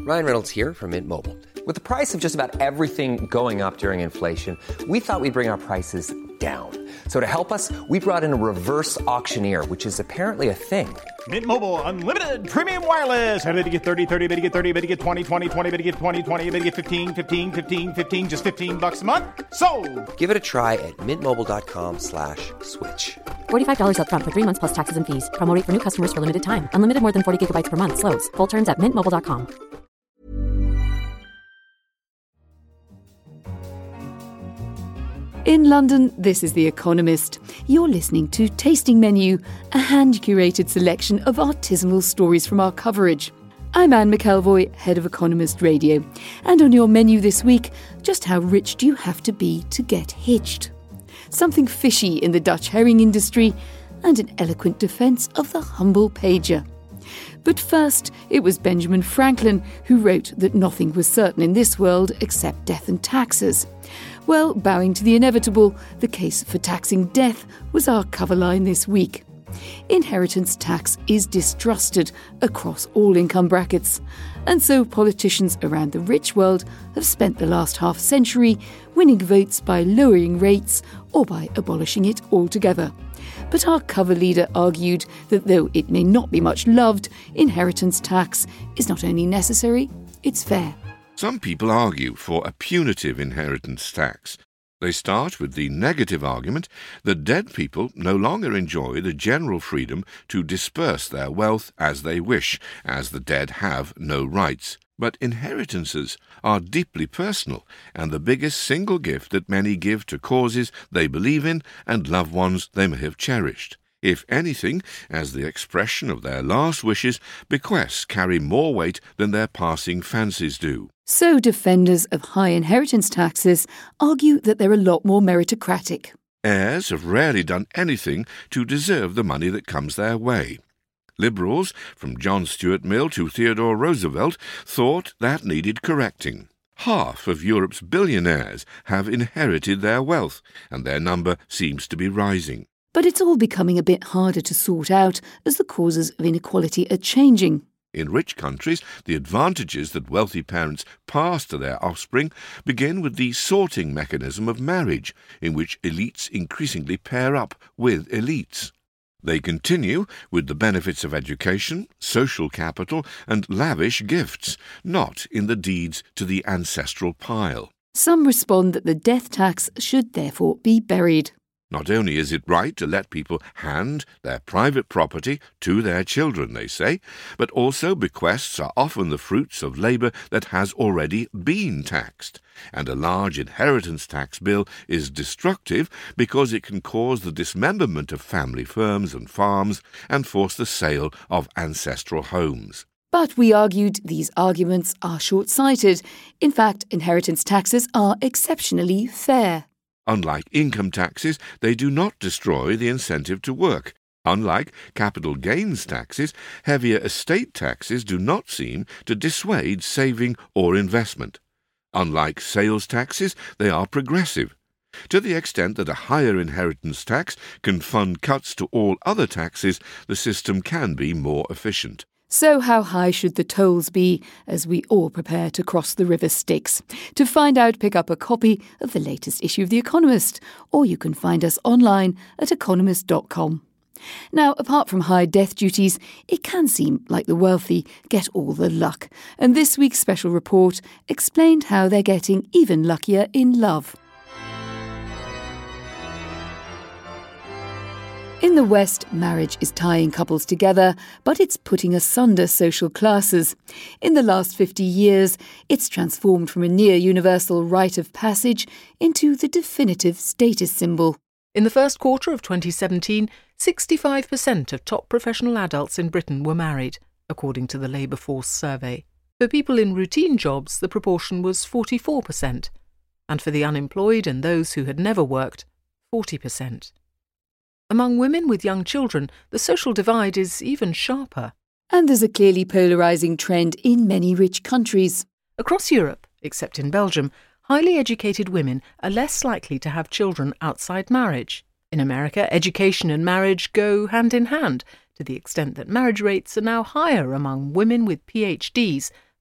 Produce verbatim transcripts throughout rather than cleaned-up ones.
Ryan Reynolds here from Mint Mobile. With the price of just about everything going up during inflation, we thought we'd bring our prices down. So to help us, we brought in a reverse auctioneer, which is apparently a thing. Mint Mobile Unlimited Premium Wireless. How to get thirty, thirty, how to get thirty, how to get twenty, twenty, twenty, how to get twenty, twenty, how to get fifteen, fifteen, fifteen, fifteen, just fifteen bucks a month? Sold! Give it a try at mintmobile.com slash switch. forty-five dollars up front for three months plus taxes and fees. Promo rate for new customers for limited time. Unlimited more than forty gigabytes per month. Slows full terms at mint mobile dot com. In London, this is The Economist. You're listening to Tasting Menu, a hand-curated selection of artisanal stories from our coverage. I'm Anne McElvoy, head of Economist Radio. And on your menu this week, just how rich do you have to be to get hitched? Something fishy in the Dutch herring industry, and an eloquent defence of the humble pager. But first, it was Benjamin Franklin who wrote that nothing was certain in this world except death and taxes. Well, bowing to the inevitable, the case for taxing death was our cover line this week. Inheritance tax is distrusted across all income brackets, and so politicians around the rich world have spent the last half century winning votes by lowering rates or by abolishing it altogether. But our cover leader argued that though it may not be much loved, inheritance tax is not only necessary, it's fair. Some people argue for a punitive inheritance tax. They start with the negative argument that dead people no longer enjoy the general freedom to disperse their wealth as they wish, as the dead have no rights. But inheritances are deeply personal and the biggest single gift that many give to causes they believe in and loved ones they may have cherished. If anything, as the expression of their last wishes, bequests carry more weight than their passing fancies do. So defenders of high inheritance taxes argue that they're a lot more meritocratic. Heirs have rarely done anything to deserve the money that comes their way. Liberals, from John Stuart Mill to Theodore Roosevelt, thought that needed correcting. Half of Europe's billionaires have inherited their wealth, and their number seems to be rising. But it's all becoming a bit harder to sort out as the causes of inequality are changing. In rich countries, the advantages that wealthy parents pass to their offspring begin with the sorting mechanism of marriage, in which elites increasingly pair up with elites. They continue with the benefits of education, social capital, and lavish gifts, not in the deeds to the ancestral pile. Some respond that the death tax should therefore be buried. Not only is it right to let people hand their private property to their children, they say, but also bequests are often the fruits of labour that has already been taxed, and a large inheritance tax bill is destructive because it can cause the dismemberment of family firms and farms and force the sale of ancestral homes. But we argued these arguments are short-sighted. In fact, inheritance taxes are exceptionally fair. Unlike income taxes, they do not destroy the incentive to work. Unlike capital gains taxes, heavier estate taxes do not seem to dissuade saving or investment. Unlike sales taxes, they are progressive. To the extent that a higher inheritance tax can fund cuts to all other taxes, the system can be more efficient. So how high should the tolls be as we all prepare to cross the River Styx? To find out, pick up a copy of the latest issue of The Economist, or you can find us online at economist dot com. Now, apart from high death duties, it can seem like the wealthy get all the luck, and this week's special report explained how they're getting even luckier in love. In the West, marriage is tying couples together, but it's putting asunder social classes. In the last fifty years, it's transformed from a near-universal rite of passage into the definitive status symbol. In the first quarter of twenty seventeen, sixty-five percent of top professional adults in Britain were married, according to the Labour Force survey. For people in routine jobs, the proportion was forty-four percent, and for the unemployed and those who had never worked, forty percent. Among women with young children, the social divide is even sharper. And there's a clearly polarising trend in many rich countries. Across Europe, except in Belgium, highly educated women are less likely to have children outside marriage. In America, education and marriage go hand in hand, to the extent that marriage rates are now higher among women with P H Ds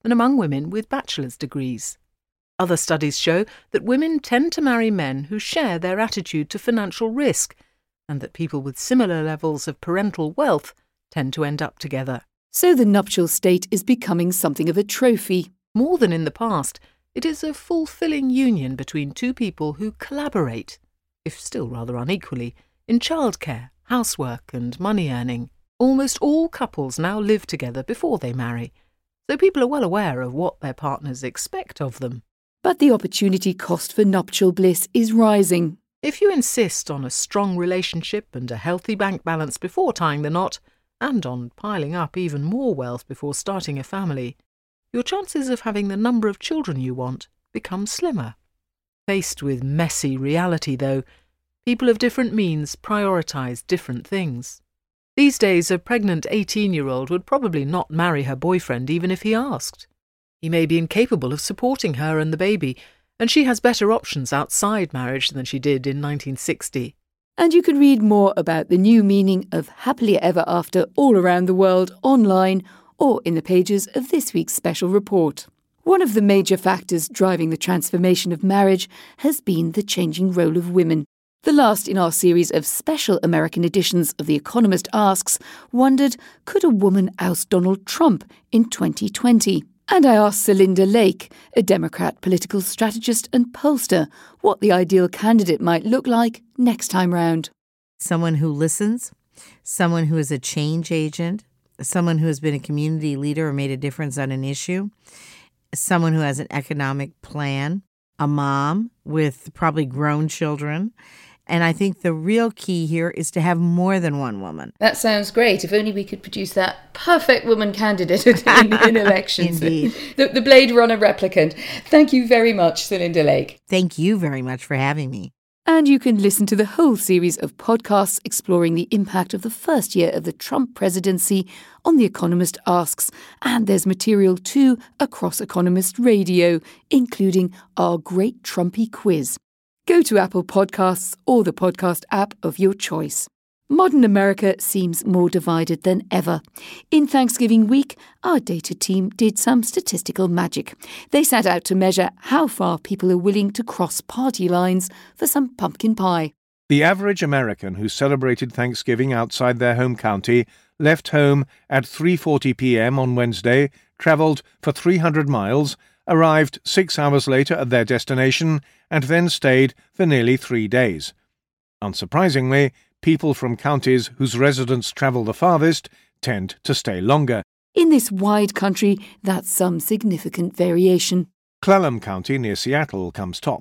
than among women with bachelor's degrees. Other studies show that women tend to marry men who share their attitude to financial risk, and that people with similar levels of parental wealth tend to end up together. So the nuptial state is becoming something of a trophy. More than in the past, it is a fulfilling union between two people who collaborate, if still rather unequally, in childcare, housework and money earning. Almost all couples now live together before they marry, so people are well aware of what their partners expect of them. But the opportunity cost for nuptial bliss is rising. If you insist on a strong relationship and a healthy bank balance before tying the knot, and on piling up even more wealth before starting a family, your chances of having the number of children you want become slimmer. Faced with messy reality, though, people of different means prioritise different things. These days, a pregnant eighteen-year-old would probably not marry her boyfriend even if he asked. He may be incapable of supporting her and the baby, and she has better options outside marriage than she did in nineteen sixty. And you can read more about the new meaning of happily ever after all around the world online or in the pages of this week's special report. One of the major factors driving the transformation of marriage has been the changing role of women. The last in our series of special American editions of The Economist Asks wondered, could a woman oust Donald Trump in twenty twenty? And I asked Celinda Lake, a Democrat political strategist and pollster, what the ideal candidate might look like next time round. Someone who listens, someone who is a change agent, someone who has been a community leader or made a difference on an issue, someone who has an economic plan, a mom with probably grown children. And I think the real key here is to have more than one woman. That sounds great. If only we could produce that perfect woman candidate in, in elections. Indeed. The, the Blade Runner replicant. Thank you very much, Celinda Lake. Thank you very much for having me. And you can listen to the whole series of podcasts exploring the impact of the first year of the Trump presidency on The Economist Asks. And there's material too across Economist Radio, including our Great Trumpy quiz. Go to Apple Podcasts or the podcast app of your choice. Modern America seems more divided than ever. In Thanksgiving week, our data team did some statistical magic. They set out to measure how far people are willing to cross party lines for some pumpkin pie. The average American who celebrated Thanksgiving outside their home county left home at three forty p.m. on Wednesday, travelled for three hundred miles, arrived six hours later at their destination, and then stayed for nearly three days. Unsurprisingly, people from counties whose residents travel the farthest tend to stay longer. In this wide country, that's some significant variation. Clallam County near Seattle comes top.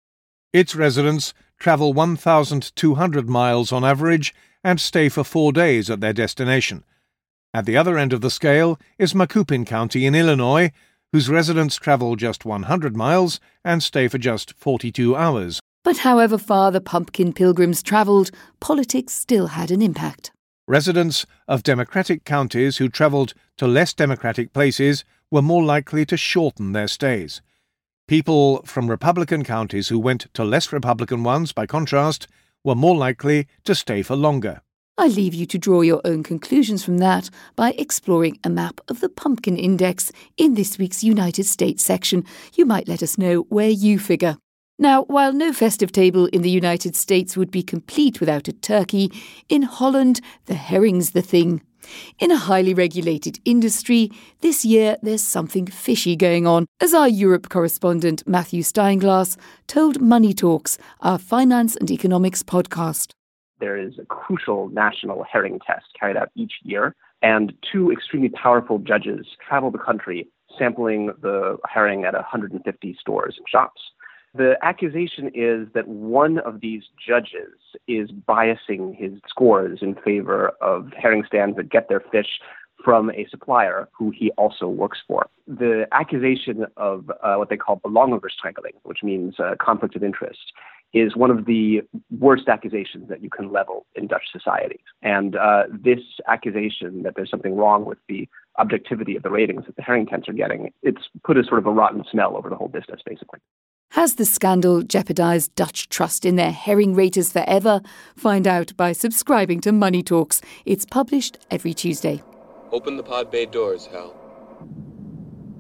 Its residents travel one thousand two hundred miles on average and stay for four days at their destination. At the other end of the scale is Macoupin County in Illinois, whose residents travel just one hundred miles and stay for just forty-two hours. But however far the pumpkin pilgrims travelled, politics still had an impact. Residents of Democratic counties who travelled to less Democratic places were more likely to shorten their stays. People from Republican counties who went to less Republican ones, by contrast, were more likely to stay for longer. I leave you to draw your own conclusions from that by exploring a map of the Pumpkin Index in this week's United States section. You might let us know where you figure. Now, while no festive table in the United States would be complete without a turkey, in Holland, the herring's the thing. In a highly regulated industry, this year there's something fishy going on, as our Europe correspondent Matthew Steinglass told Money Talks, our finance and economics podcast. There is a crucial national herring test carried out each year, and two extremely powerful judges travel the country sampling the herring at one hundred fifty stores and shops. The accusation is that one of these judges is biasing his scores in favor of herring stands that get their fish from a supplier who he also works for. The accusation of uh, what they call belangenverstrengeling, which means uh, conflict of interest, is one of the worst accusations that you can level in Dutch society. And uh, this accusation that there's something wrong with the objectivity of the ratings that the herring tents are getting, it's put a sort of a rotten smell over the whole business, basically. Has the scandal jeopardised Dutch trust in their herring raters forever? Find out by subscribing to Money Talks. It's published every Tuesday. Open the pod bay doors, Hal.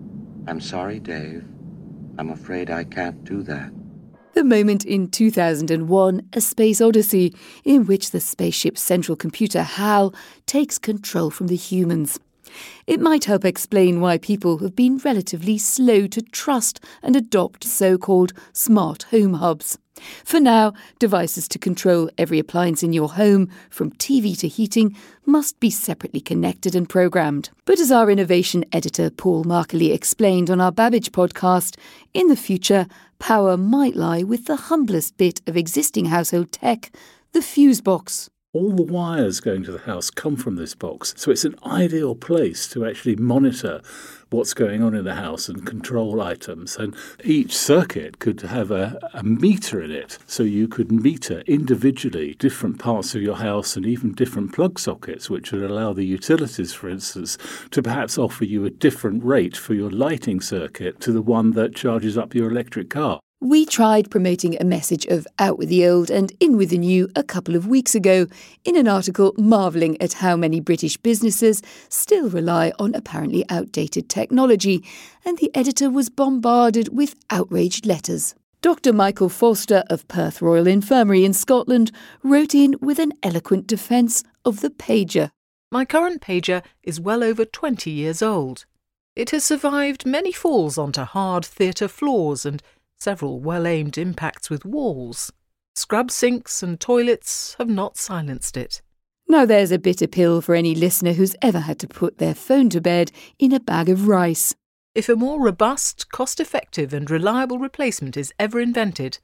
I'm sorry, Dave. I'm afraid I can't do that. The moment in two thousand one, A Space Odyssey, in which the spaceship's central computer, HAL, takes control from the humans. It might help explain why people have been relatively slow to trust and adopt so-called smart home hubs. For now, devices to control every appliance in your home, from T V to heating, must be separately connected and programmed. But as our innovation editor Paul Markley explained on our Babbage podcast, in the future, power might lie with the humblest bit of existing household tech, the fuse box. All the wires going to the house come from this box, so it's an ideal place to actually monitor what's going on in the house and control items. And each circuit could have a, a meter in it, so you could meter individually different parts of your house and even different plug sockets, which would allow the utilities, for instance, to perhaps offer you a different rate for your lighting circuit to the one that charges up your electric car. We tried promoting a message of out with the old and in with the new a couple of weeks ago in an article marvelling at how many British businesses still rely on apparently outdated technology, and the editor was bombarded with outraged letters. Doctor Michael Foster of Perth Royal Infirmary in Scotland wrote in with an eloquent defence of the pager. My current pager is well over twenty years old. It has survived many falls onto hard theatre floors and several well-aimed impacts with walls. Scrub sinks and toilets have not silenced it. Now there's a bitter pill for any listener who's ever had to put their phone to bed in a bag of rice. If a more robust, cost-effective and reliable replacement is ever invented,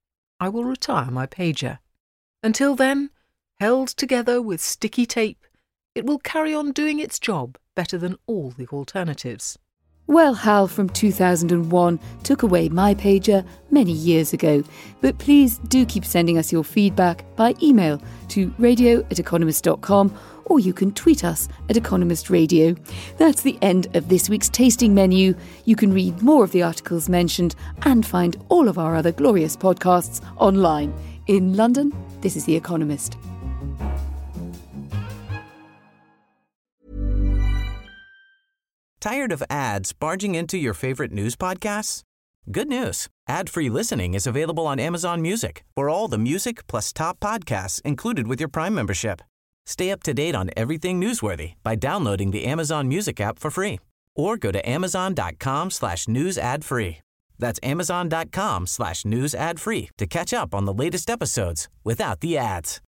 I will retire my pager. Until then, held together with sticky tape, it will carry on doing its job better than all the alternatives. Well, HAL from two thousand one took away my pager many years ago, but please do keep sending us your feedback by email to radio at economist dot com, or you can tweet us at Economist Radio. That's the end of this week's tasting menu. You can read more of the articles mentioned and find all of our other glorious podcasts online. In London, this is The Economist. Tired of ads barging into your favorite news podcasts? Good news. Ad-free listening is available on Amazon Music for all the music plus top podcasts included with your Prime membership. Stay up to date on everything newsworthy by downloading the Amazon Music app for free or go to amazon.com slash news ad free. That's amazon.com slash news ad free to catch up on the latest episodes without the ads.